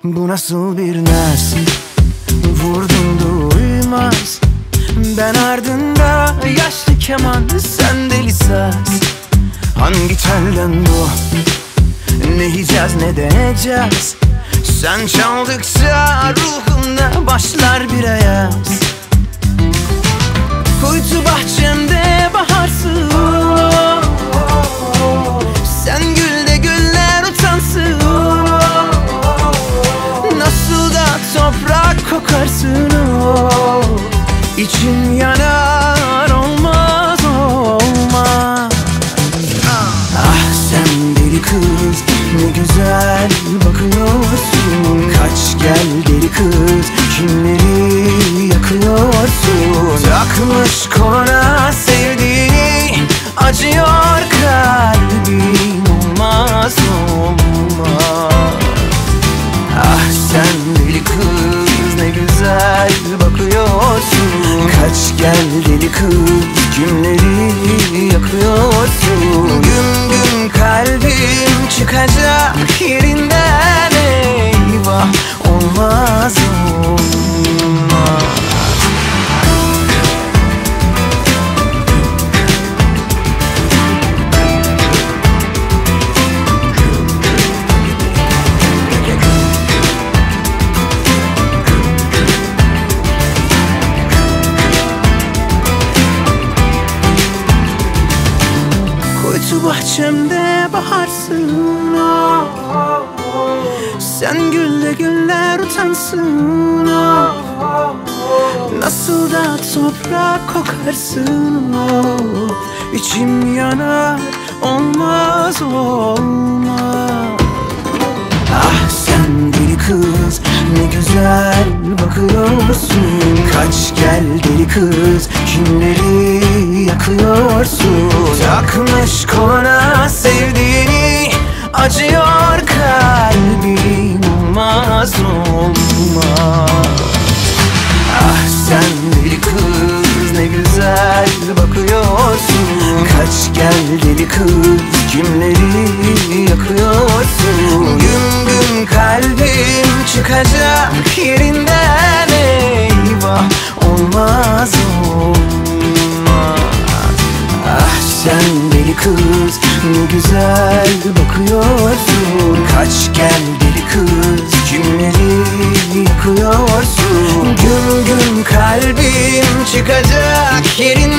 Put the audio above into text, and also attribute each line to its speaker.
Speaker 1: Bu nasıl bir naz, vurdum duymaz. Ben ardında yaşlı keman, sen deli saz. Hangi telden bu, ne yiyeceğiz ne deneyeceğiz? Sen çaldıkça ruhumda başlar bir ayaz. Kuytu bahçemde baharsın, sen gül de güller utansın. Nasıl da toprak kokarsın, İçim yanar, olmaz olmaz. Ah sen deli kız, ne güzel bakıyorsun. Kaç gel deli kız, kimleri yakıyorsun. Takmış koluna sevdiğini, acıyor kalbim, olmaz olmaz. Ah sen deli kız, ne güzel bakıyorsun. Kaç gel deli kız, kimleri yakıyorsun. Güm güm kalbim çıkacak yerinden, eyvah, olmaz olmaz. Kuytu bahçemde baharsın, sen gülle güller utansın. Nasıl da toprak kokarsın, İçim yanar, olmaz olmaz. Ah sen deli kız, ne güzel bakıyorsun. Kaç gel deli kız, kimleri yakıyorsun. Takmış koluna sevdiğini, acıyor kalbim, olmaz olmaz. Ah sen deli kız, ne güzel bakıyorsun. Kaç gel deli kız, kimleri yakıyorsun. Güm güm kalbim çıkacak yerinden, eyvah, olmaz olmaz. Ah sen deli kız, ne güzel bakıyorsun. Kaç gel deli kız, kimleri yakıyorsun. Güm güm kalbim çıkacak yerinden,